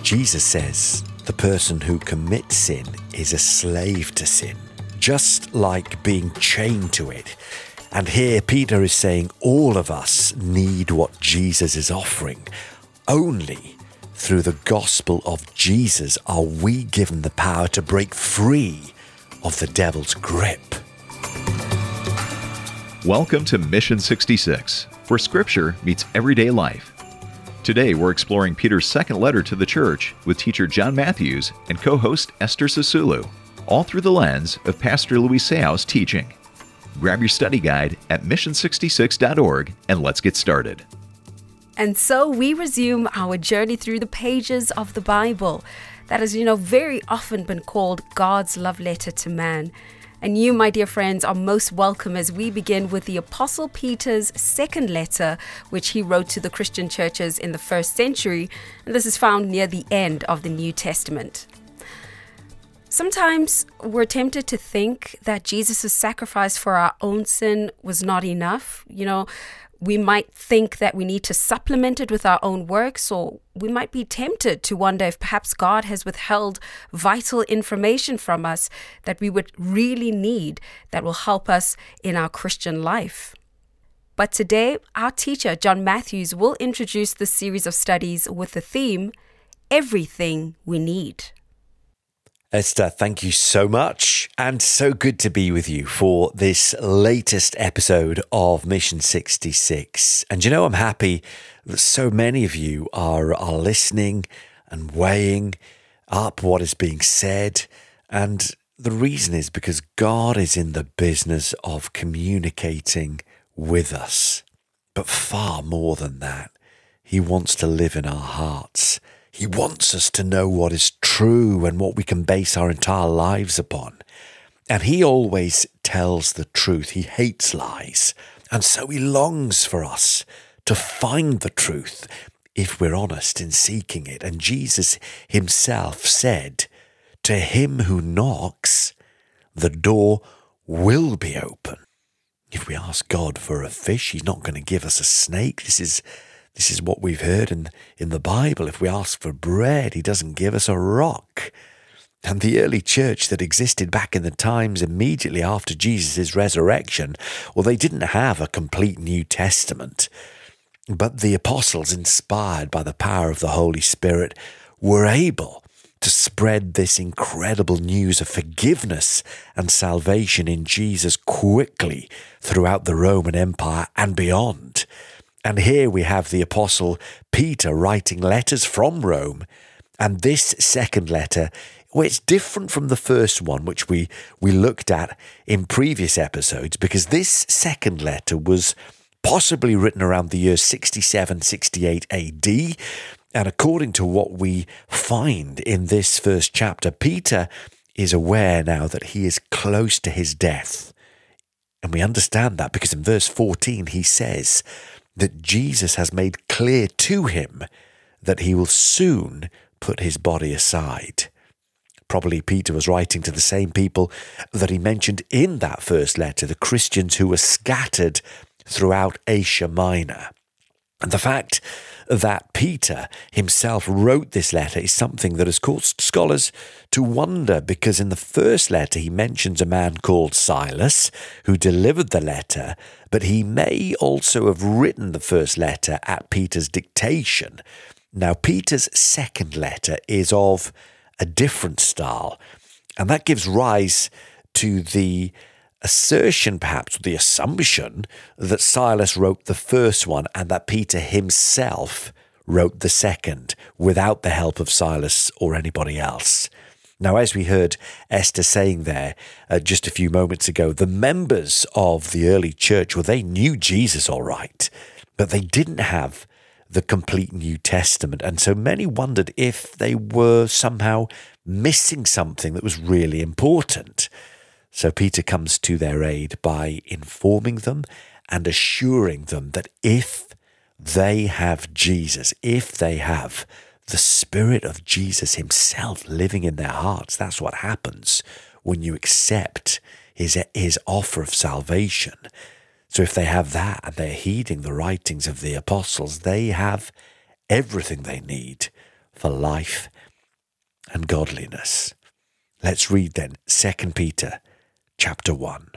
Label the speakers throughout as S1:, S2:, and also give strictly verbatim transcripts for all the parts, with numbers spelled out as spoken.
S1: Jesus says the person who commits sin is a slave to sin, just like being chained to it. And here Peter is saying all of us need what Jesus is offering. Only through the gospel of Jesus are we given the power to break free of the devil's grip.
S2: Welcome to Mission sixty-six, where Scripture meets everyday life. Today we're exploring Peter's second letter to the church with teacher John Matthews and co-host Esther Sisulu, all through the lens of Pastor Louis Seau's teaching. Grab your study guide at mission sixty-six dot org and let's get started.
S3: And so we resume our journey through the pages of the Bible that has, you know, very often been called God's love letter to man. And you, my dear friends, are most welcome as we begin with the Apostle Peter's second letter, which he wrote to the Christian churches in the first century. And this is found near the end of the New Testament. Sometimes we're tempted to think that Jesus' sacrifice for our own sin was not enough. You know, we might think that we need to supplement it with our own works, or we might be tempted to wonder if perhaps God has withheld vital information from us that we would really need that will help us in our Christian life. But today, our teacher, John Matthews, will introduce this series of studies with the theme, Everything We Need.
S1: Esther, thank you so much, and so good to be with you for this latest episode of Mission sixty-six. And you know, I'm happy that so many of you are, are listening and weighing up what is being said. And the reason is because God is in the business of communicating with us. But far more than that, He wants to live in our hearts. He wants us to know what is true and what we can base our entire lives upon. And He always tells the truth. He hates lies. And so He longs for us to find the truth if we're honest in seeking it. And Jesus Himself said, to him who knocks, the door will be open. If we ask God for a fish, He's not going to give us a snake. This is This is what we've heard in, in the Bible. If we ask for bread, He doesn't give us a rock. And the early church that existed back in the times immediately after Jesus' resurrection, well, they didn't have a complete New Testament. But the apostles, inspired by the power of the Holy Spirit, were able to spread this incredible news of forgiveness and salvation in Jesus quickly throughout the Roman Empire and beyond. And here we have the Apostle Peter writing letters from Rome. And this second letter, well, it's different from the first one, which we, we looked at in previous episodes, because this second letter was possibly written around the year sixty-seven, sixty-eight A D. And according to what we find in this first chapter, Peter is aware now that he is close to his death. And we understand that because in verse fourteen he says that Jesus has made clear to him that He will soon put his body aside. Probably Peter was writing to the same people that he mentioned in that first letter, the Christians who were scattered throughout Asia Minor. And the fact that Peter himself wrote this letter is something that has caused scholars to wonder, because in the first letter he mentions a man called Silas who delivered the letter, but he may also have written the first letter at Peter's dictation. Now, Peter's second letter is of a different style, and that gives rise to the assertion, perhaps the assumption, that Silas wrote the first one and that Peter himself wrote the second without the help of Silas or anybody else. Now, as we heard Esther saying there uh, just a few moments ago, the members of the early church, well, they knew Jesus all right, but they didn't have the complete New Testament. And so many wondered if they were somehow missing something that was really important. So Peter comes to their aid by informing them and assuring them that if they have Jesus, if they have the Spirit of Jesus Himself living in their hearts, that's what happens when you accept his, his offer of salvation. So if they have that and they're heeding the writings of the apostles, they have everything they need for life and godliness. Let's read then Second Peter chapter one.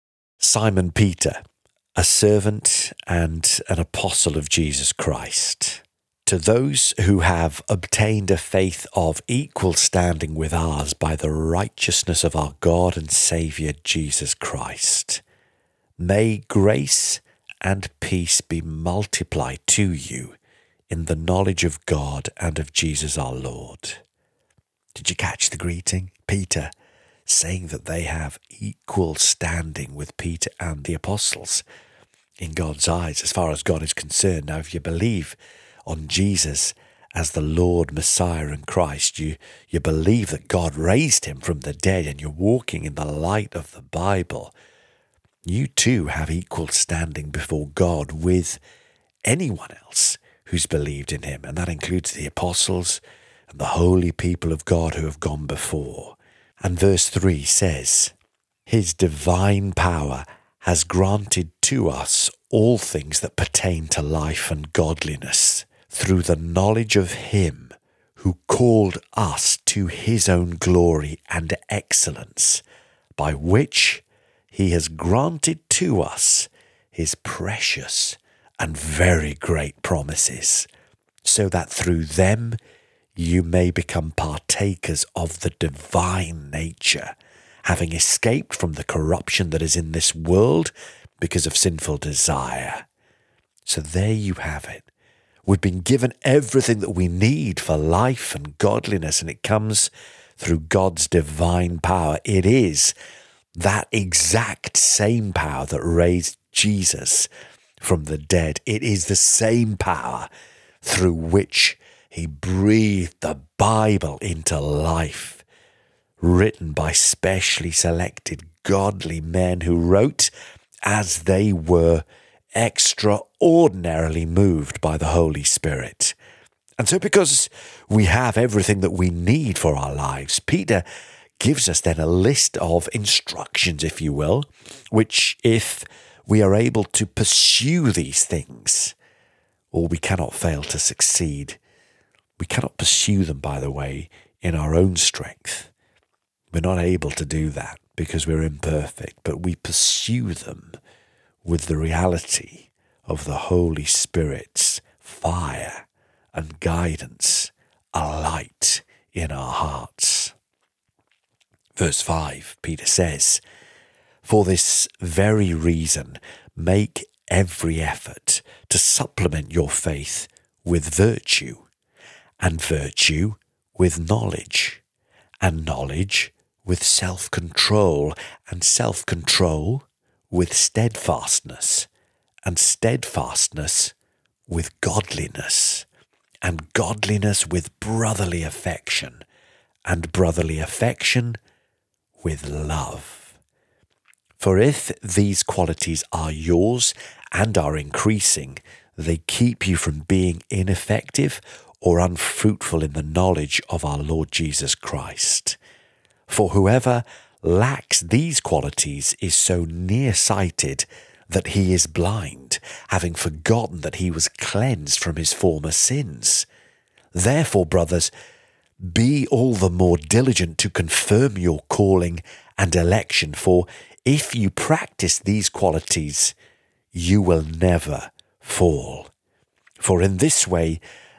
S1: Simon Peter, a servant and an apostle of Jesus Christ, to those who have obtained a faith of equal standing with ours by the righteousness of our God and Saviour Jesus Christ, may grace and peace be multiplied to you in the knowledge of God and of Jesus our Lord. Did you catch the greeting? Peter saying that they have equal standing with Peter and the apostles in God's eyes as far as God is concerned. Now, if you believe on Jesus as the Lord, Messiah and Christ, you, you believe that God raised him from the dead and you're walking in the light of the Bible, you too have equal standing before God with anyone else who's believed in him. And that includes the apostles and the holy people of God who have gone before. And verse three says, his divine power has granted to us all things that pertain to life and godliness through the knowledge of him who called us to his own glory and excellence, by which he has granted to us his precious and very great promises, so that through them you may become partakers of the divine nature, having escaped from the corruption that is in this world because of sinful desire. So there you have it. We've been given everything that we need for life and godliness, and it comes through God's divine power. It is that exact same power that raised Jesus from the dead. It is the same power through which he breathed the Bible into life, written by specially selected godly men who wrote as they were extraordinarily moved by the Holy Spirit. And so because we have everything that we need for our lives, Peter gives us then a list of instructions, if you will, which if we are able to pursue these things, or we cannot fail to succeed. We cannot pursue them, by the way, in our own strength. We're not able to do that because we're imperfect, but we pursue them with the reality of the Holy Spirit's fire and guidance, a light in our hearts. Verse five, Peter says, for this very reason, make every effort to supplement your faith with virtue, and virtue with knowledge, and knowledge with self-control, and self-control with steadfastness, and steadfastness with godliness, and godliness with brotherly affection, and brotherly affection with love. For if these qualities are yours and are increasing, they keep you from being ineffective or unfruitful in the knowledge of our Lord Jesus Christ. For whoever lacks these qualities is so nearsighted that he is blind, having forgotten that he was cleansed from his former sins. Therefore, brothers, be all the more diligent to confirm your calling and election, for if you practice these qualities, you will never fall. For in this way,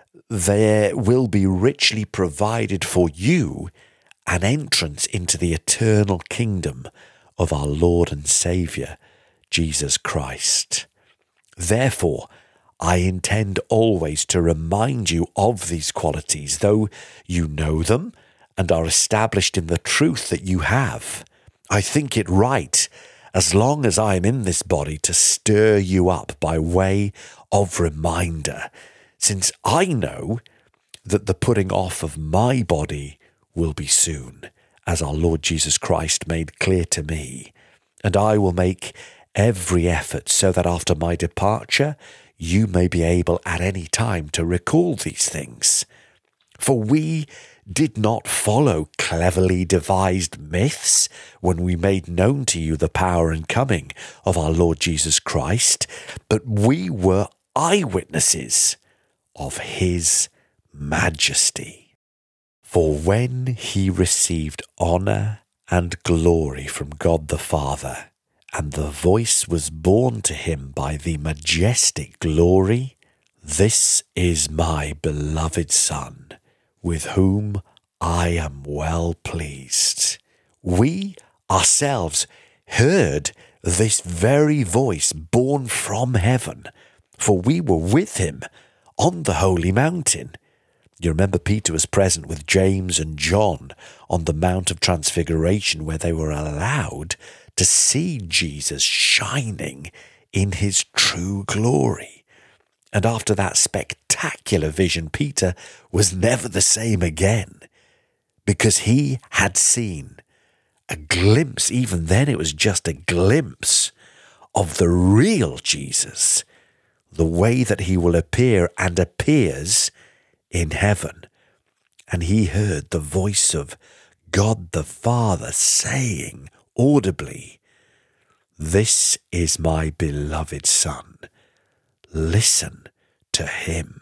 S1: there will be richly provided for you an entrance into the eternal kingdom of our Lord and Saviour, Jesus Christ. Therefore, I intend always to remind you of these qualities, though you know them and are established in the truth that you have. I think it right, as long as I am in this body, to stir you up by way of reminder, since I know that the putting off of my body will be soon, as our Lord Jesus Christ made clear to me, and I will make every effort so that after my departure you may be able at any time to recall these things. For we did not follow cleverly devised myths when we made known to you the power and coming of our Lord Jesus Christ, but we were eyewitnesses of his majesty. For when he received honour and glory from God the Father, and the voice was borne to him by the majestic glory, "This is my beloved Son, with whom I am well pleased." We ourselves heard this very voice born from heaven, for we were with him on the holy mountain. You remember Peter was present with James and John on the Mount of Transfiguration, where they were allowed to see Jesus shining in his true glory. And after that spectacular vision, Peter was never the same again, because he had seen a glimpse, even then it was just a glimpse, of the real Jesus, the way that he will appear and appears in heaven. And he heard the voice of God the Father saying audibly, "This is my beloved Son. Listen to him."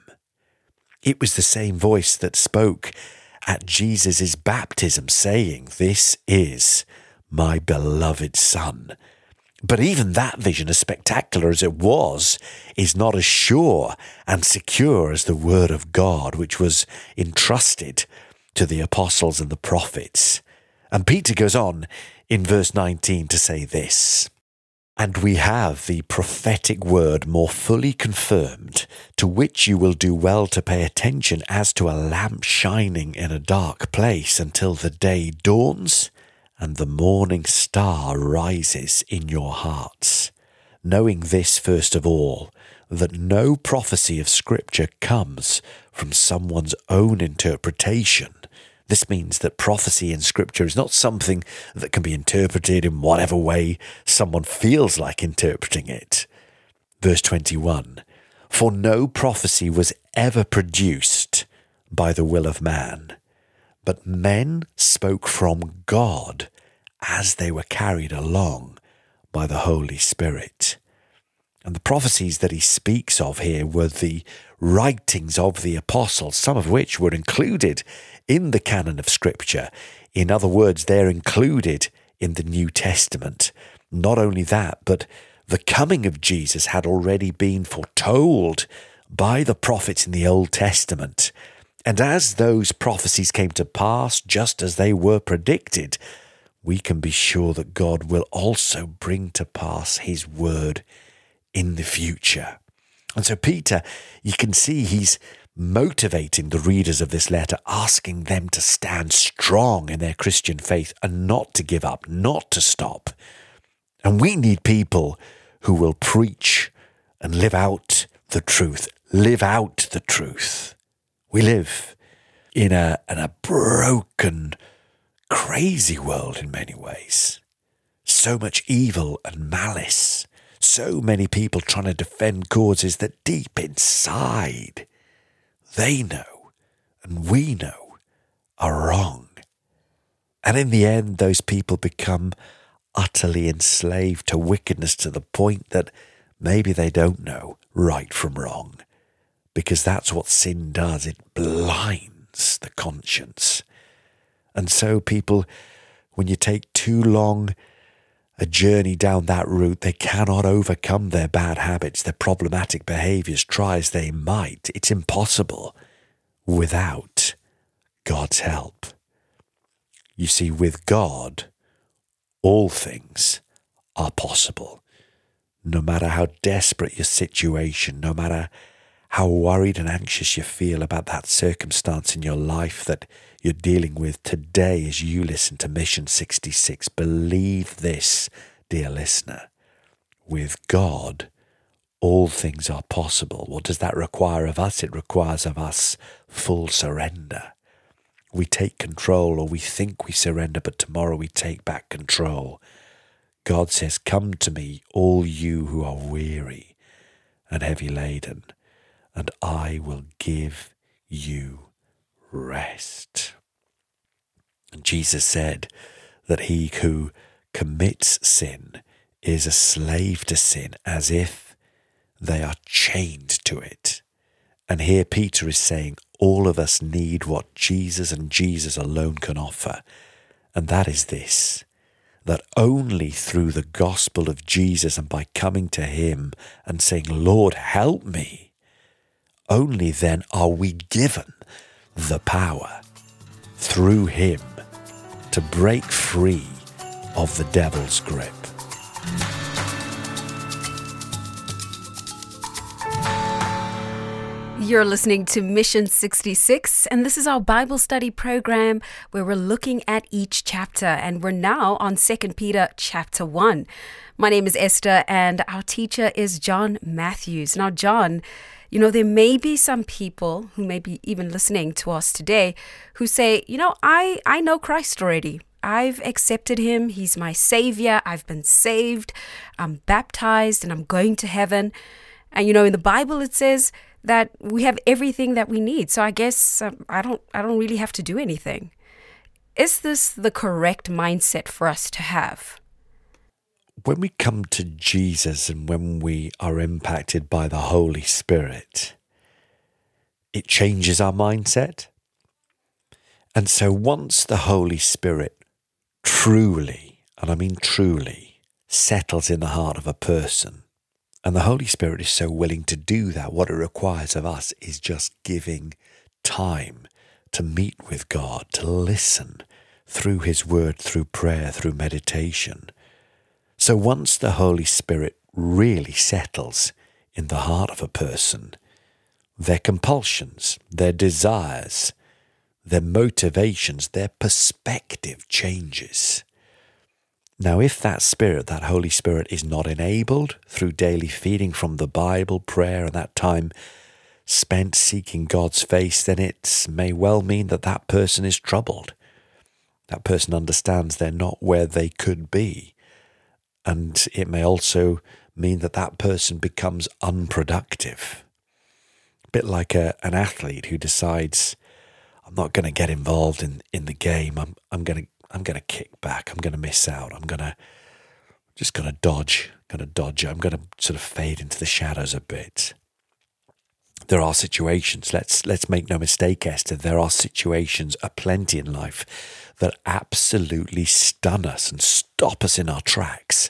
S1: It was the same voice that spoke at Jesus' baptism, saying, "This is my beloved Son." But even that vision, as spectacular as it was, is not as sure and secure as the word of God, which was entrusted to the apostles and the prophets. And Peter goes on in verse nineteen to say this, "And we have the prophetic word more fully confirmed, to which you will do well to pay attention as to a lamp shining in a dark place until the day dawns and the morning star rises in your hearts. Knowing this first of all, that no prophecy of Scripture comes from someone's own interpretation." This means that prophecy in Scripture is not something that can be interpreted in whatever way someone feels like interpreting it. Verse twenty-one, "For no prophecy was ever produced by the will of man, but men spoke from God as they were carried along by the Holy Spirit." And the prophecies that he speaks of here were the writings of the apostles, some of which were included in the canon of Scripture. In other words, they're included in the New Testament. Not only that, but the coming of Jesus had already been foretold by the prophets in the Old Testament. And as those prophecies came to pass, just as they were predicted, we can be sure that God will also bring to pass his word in the future. And so Peter, you can see he's motivating the readers of this letter, asking them to stand strong in their Christian faith and not to give up, not to stop. And we need people who will preach and live out the truth, live out the truth. We live in a, in a broken, crazy world in many ways. So much evil and malice. So many people trying to defend causes that deep inside they know and we know are wrong. And in the end, those people become utterly enslaved to wickedness to the point that maybe they don't know right from wrong, because that's what sin does. It blinds the conscience. And so people, when you take too long a journey down that route, they cannot overcome their bad habits, their problematic behaviors, try as they might. It's impossible without God's help. You see, with God, all things are possible. No matter how desperate your situation, no matter how worried and anxious you feel about that circumstance in your life that you're dealing with today as you listen to Mission sixty-six, believe this, dear listener. With God, all things are possible. What does that require of us? It requires of us full surrender. We take control, or we think we surrender, but tomorrow we take back control. God says, "Come to me, all you who are weary and heavy laden, and I will give you rest." And Jesus said that he who commits sin is a slave to sin, as if they are chained to it. And here Peter is saying all of us need what Jesus and Jesus alone can offer. And that is this, that only through the gospel of Jesus and by coming to him and saying, Lord, help me, only then are we given the power through him to break free of the devil's grip.
S3: You're listening to Mission sixty-six, and this is our Bible study program where we're looking at each chapter, and we're now on Second Peter chapter one. My name is Esther, and our teacher is John Matthews. Now, John, you know, there may be some people who may be even listening to us today who say, you know, I, I know Christ already. I've accepted him. He's my savior. I've been saved. I'm baptized, and I'm going to heaven. And, you know, in the Bible, it says that we have everything that we need. So I guess um, I don't I don't really have to do anything. Is this the correct mindset for us to have?
S1: When we come to Jesus and when we are impacted by the Holy Spirit, it changes our mindset. And so once the Holy Spirit truly, and I mean truly, settles in the heart of a person, and the Holy Spirit is so willing to do that, what it requires of us is just giving time to meet with God, to listen through his word, through prayer, through meditation. So once the Holy Spirit really settles in the heart of a person, their compulsions, their desires, their motivations, their perspective changes. Now, if that Spirit, that Holy Spirit, is not enabled through daily feeding from the Bible, prayer, and that time spent seeking God's face, then it may well mean that that person is troubled. That person understands they're not where they could be. And it may also mean that that person becomes unproductive. A bit like a, an athlete who decides, I'm not going to get involved in, in the game. I'm, I'm going to I'm going to kick back. I'm going to miss out. I'm going to just going to dodge, going to dodge. I'm going to sort of fade into the shadows a bit. There are situations, let's let's make no mistake, Esther, there are situations aplenty in life that absolutely stun us and stop us in our tracks.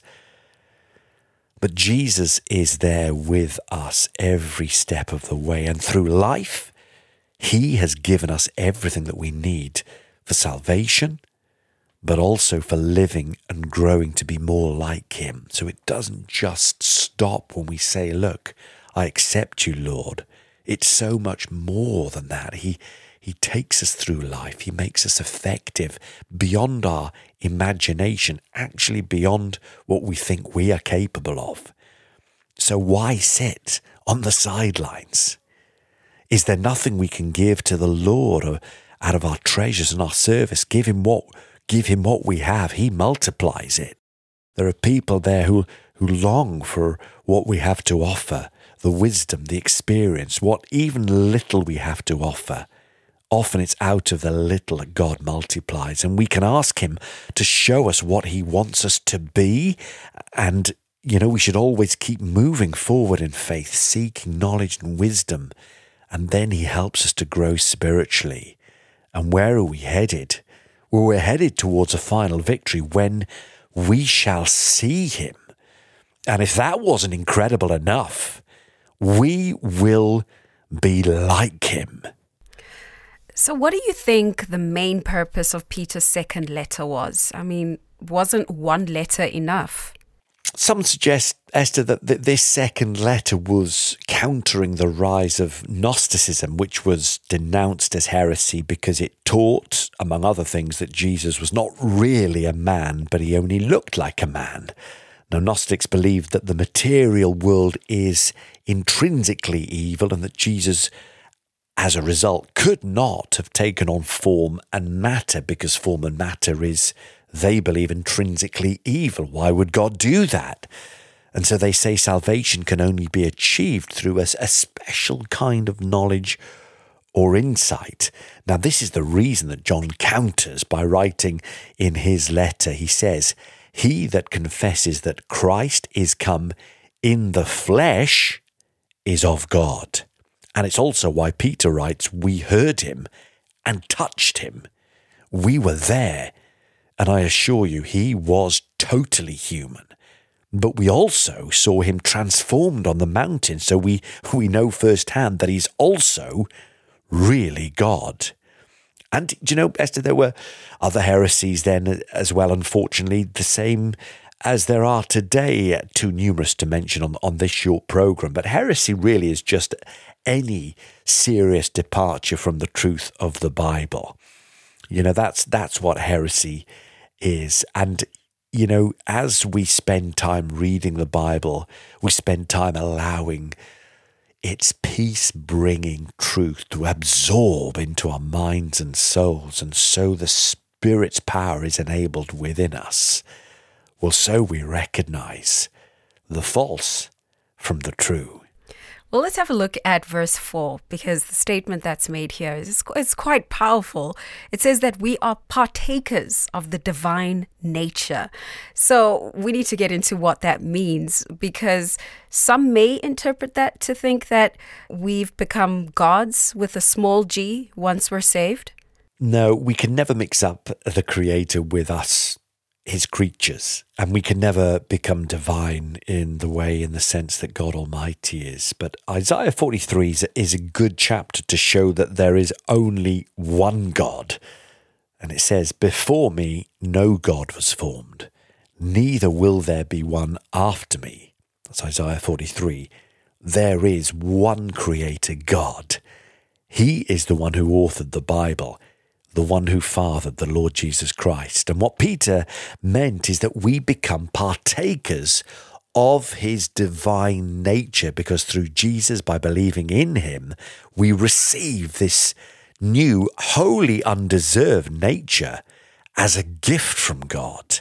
S1: But Jesus is there with us every step of the way. And through life, he has given us everything that we need for salvation, but also for living and growing to be more like him. So it doesn't just stop when we say, look, I accept you, Lord. It's so much more than that. He he takes us through life. He makes us effective beyond our imagination, actually beyond what we think we are capable of. So why sit on the sidelines? Is there nothing we can give to the Lord or out of our treasures and our service? Give him what Give him what we have. He multiplies it. There are people there who, who long for what we have to offer, the wisdom, the experience, what even little we have to offer. Often it's out of the little that God multiplies, and we can ask him to show us what he wants us to be. And, you know, we should always keep moving forward in faith, seeking knowledge and wisdom. And then he helps us to grow spiritually. And where are we headed? Well, we're headed towards a final victory when we shall see him. And if that wasn't incredible enough, we will be like him.
S3: So what do you think the main purpose of Peter's second letter was? I mean, wasn't one letter enough?
S1: Some suggest, Esther, that this second letter was countering the rise of Gnosticism, which was denounced as heresy because it taught, among other things, that Jesus was not really a man, but he only looked like a man. Now, Gnostics believed that the material world is intrinsically evil and that Jesus, as a result, could not have taken on form and matter because form and matter is, they believe, intrinsically evil. Why would God do that? And so they say salvation can only be achieved through a, a special kind of knowledge or insight. Now, this is the reason that John counters by writing in his letter. He says, he that confesses that Christ is come in the flesh is of God, And it's also why Peter writes, we heard him and touched him. We were there. And I assure you, he was totally human. But we also saw him transformed on the mountain. So we, we know firsthand that he's also really God. And, do you know, Esther, there were other heresies then as well, unfortunately, the same as there are today, too numerous to mention on, on this short program. But heresy really is just any serious departure from the truth of the Bible. You know, that's that's what heresy is. And, you know, as we spend time reading the Bible, we spend time allowing its peace-bringing truth to absorb into our minds and souls, and so the Spirit's power is enabled within us. Well, so we recognize the false from the true.
S3: Well, let's have a look at verse four, because the statement that's made here is it's quite powerful. It says that we are partakers of the divine nature. So we need to get into what that means, because some may interpret that to think that we've become gods with a small g once we're saved.
S1: No, we can never mix up the Creator with us, his creatures, and we can never become divine in the way, in the sense that God Almighty is. But Isaiah forty-three is a, is a good chapter to show that there is only one God. And it says, before me no God was formed, neither will there be one after me. That's Isaiah forty-three. There is one Creator God. He is the one who authored the Bible, the one who fathered the Lord Jesus Christ. And what Peter meant is that we become partakers of his divine nature, because through Jesus, by believing in him, we receive this new, wholly undeserved nature as a gift from God.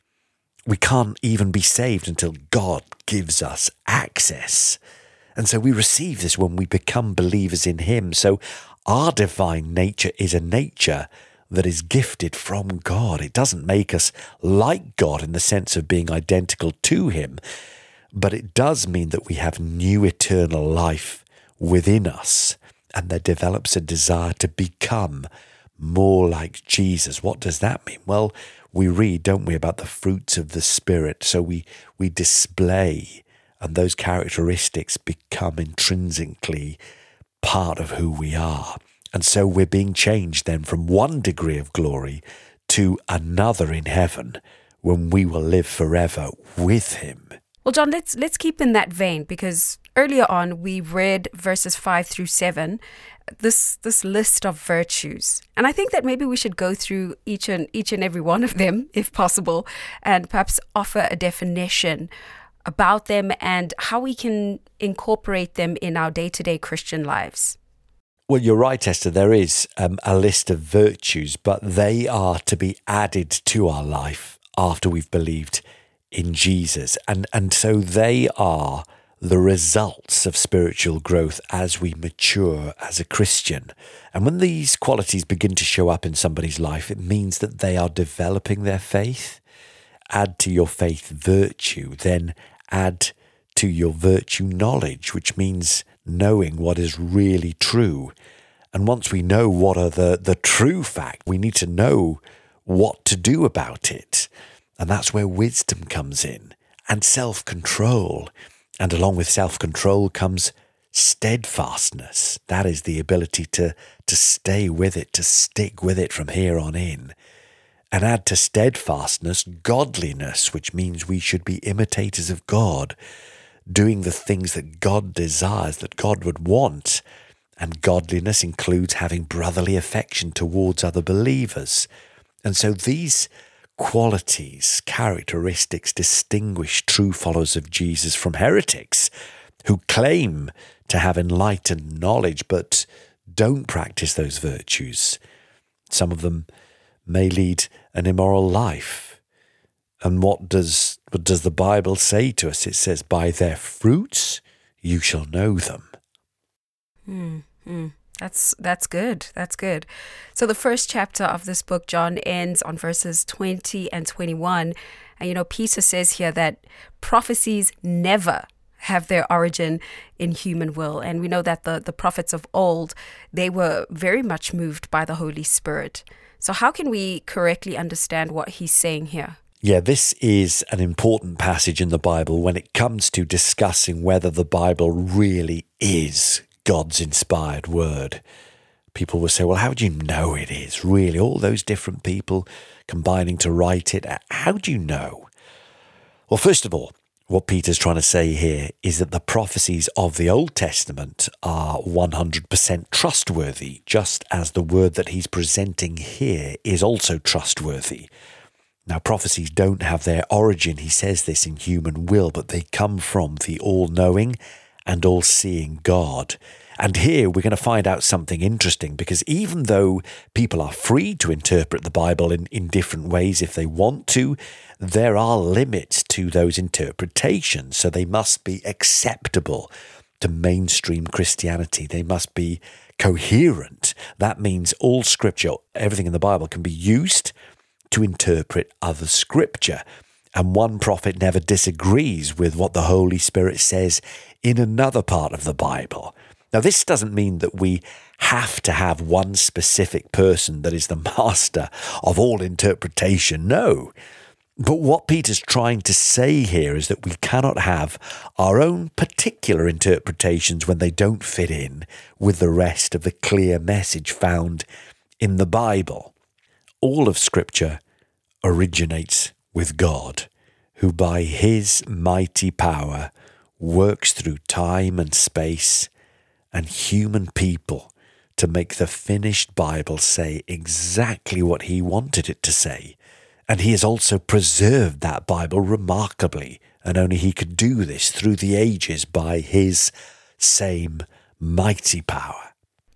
S1: We can't even be saved until God gives us access. And so we receive this when we become believers in him. So our divine nature is a nature that is gifted from God. It doesn't make us like God in the sense of being identical to him, but it does mean that we have new eternal life within us, and there develops a desire to become more like Jesus. What does that mean? Well, we read, don't we, about the fruits of the Spirit. So we, we display, and those characteristics become intrinsically part of who we are. And so we're being changed then from one degree of glory to another in heaven, when we will live forever with him.
S3: Well, John, let's let's keep in that vein, because earlier on we read verses five through seven, this this list of virtues. And I think that maybe we should go through each and each and every one of them, if possible, and perhaps offer a definition about them and how we can incorporate them in our day-to-day Christian lives.
S1: Well, you're right, Esther. There is um, a list of virtues, but they are to be added to our life after we've believed in Jesus. And, and so they are the results of spiritual growth as we mature as a Christian. And when these qualities begin to show up in somebody's life, it means that they are developing their faith. Add to your faith virtue, then add to your virtue knowledge, which means knowing what is really true. And once we know what are the, the true fact, we need to know what to do about it. And that's where wisdom comes in, and self-control. And along with self-control comes steadfastness. That is the ability to, to stay with it, to stick with it from here on in. And add to steadfastness godliness, which means we should be imitators of God, doing the things that God desires, that God would want. And godliness includes having brotherly affection towards other believers. And so these qualities, characteristics distinguish true followers of Jesus from heretics who claim to have enlightened knowledge but don't practice those virtues. Some of them may lead an immoral life. And what does what does the Bible say to us? It says, by their fruits you shall know them.
S3: Mm, mm. That's that's good. That's good. So the first chapter of this book, John, ends on verses twenty and twenty-one. And, you know, Peter says here that prophecies never, have their origin in human will. And we know that the, the prophets of old, they were very much moved by the Holy Spirit. So how can we correctly understand what he's saying here?
S1: Yeah, this is an important passage in the Bible when it comes to discussing whether the Bible really is God's inspired word. People will say, well, how do you know it is really? All those different people combining to write it. How do you know? Well, first of all, what Peter's trying to say here is that the prophecies of the Old Testament are one hundred percent trustworthy, just as the word that he's presenting here is also trustworthy. Now, prophecies don't have their origin, he says this, in human will, but they come from the all-knowing and all-seeing God. And here we're going to find out something interesting, because even though people are free to interpret the Bible in, in different ways if they want to, there are limits to those interpretations. So they must be acceptable to mainstream Christianity. They must be coherent. That means all scripture, everything in the Bible, can be used to interpret other scripture. And one prophet never disagrees with what the Holy Spirit says in another part of the Bible. Now, this doesn't mean that we have to have one specific person that is the master of all interpretation. No. But what Peter's trying to say here is that we cannot have our own particular interpretations when they don't fit in with the rest of the clear message found in the Bible. All of Scripture originates with God, who by his mighty power works through time and space and human people to make the finished Bible say exactly what he wanted it to say. And he has also preserved that Bible remarkably, and only he could do this through the ages by his same mighty power.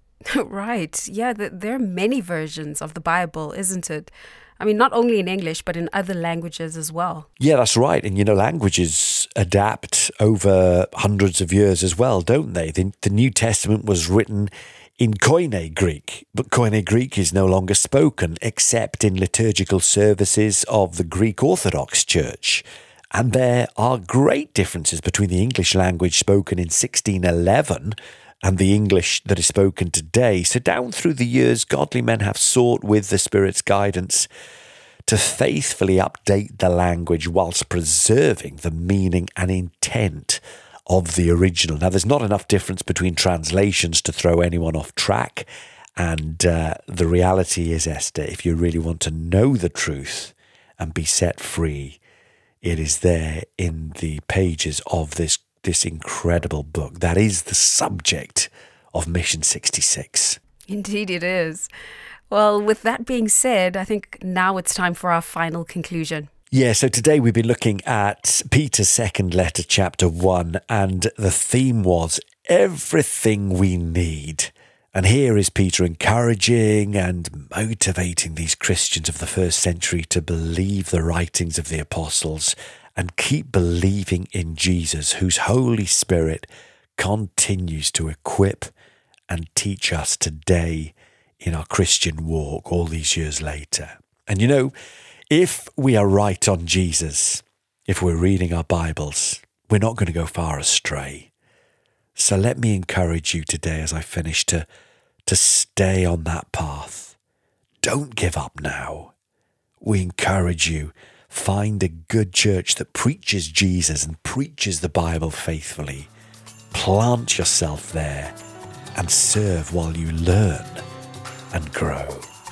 S3: Right. Yeah, there are many versions of the Bible, isn't it? I mean, not only in English, but in other languages as well.
S1: Yeah, that's right. And, you know, languages adapt over hundreds of years as well, don't they? The, the New Testament was written in Koine Greek, but Koine Greek is no longer spoken except in liturgical services of the Greek Orthodox Church. And there are great differences between the English language spoken in sixteen eleven and the English that is spoken today. So down through the years, godly men have sought with the Spirit's guidance to faithfully update the language whilst preserving the meaning and intent of the original. Now, there's not enough difference between translations to throw anyone off track. And uh, the reality is, Esther, if you really want to know the truth and be set free, it is there in the pages of this this incredible book that is the subject of Mission sixty-six.
S3: Indeed it is. Well, with that being said, I think now it's time for our final conclusion.
S1: Yeah, so today we've been looking at Peter's second letter, chapter one, and the theme was everything we need. And here is Peter encouraging and motivating these Christians of the first century to believe the writings of the apostles and keep believing in Jesus, whose Holy Spirit continues to equip and teach us today in our Christian walk all these years later. And you know, if we are right on Jesus, if we're reading our Bibles, we're not going to go far astray. So let me encourage you today as I finish to, to stay on that path. Don't give up now. We encourage you. Find a good church that preaches Jesus and preaches the Bible faithfully. Plant yourself there and serve while you learn and grow.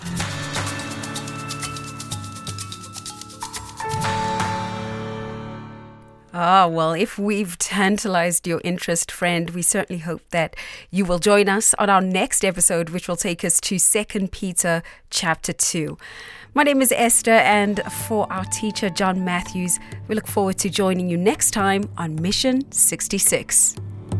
S3: Ah, well, if we've tantalized your interest, friend, we certainly hope that you will join us on our next episode, which will take us to Second Peter chapter two. My name is Esther, and for our teacher, John Matthews, we look forward to joining you next time on Mission sixty-six.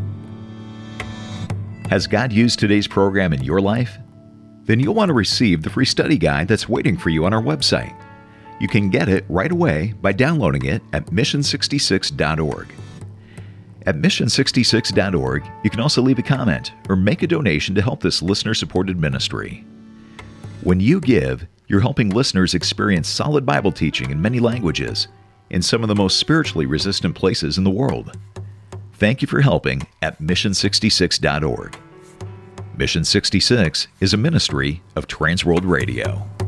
S2: Has God used today's program in your life? Then you'll want to receive the free study guide that's waiting for you on our website. You can get it right away by downloading it at mission sixty-six dot org. At mission sixty-six dot org, you can also leave a comment or make a donation to help this listener-supported ministry. When you give, you're helping listeners experience solid Bible teaching in many languages in some of the most spiritually resistant places in the world. thank you for helping at mission sixty-six dot org. Mission sixty-six is a ministry of Transworld Radio.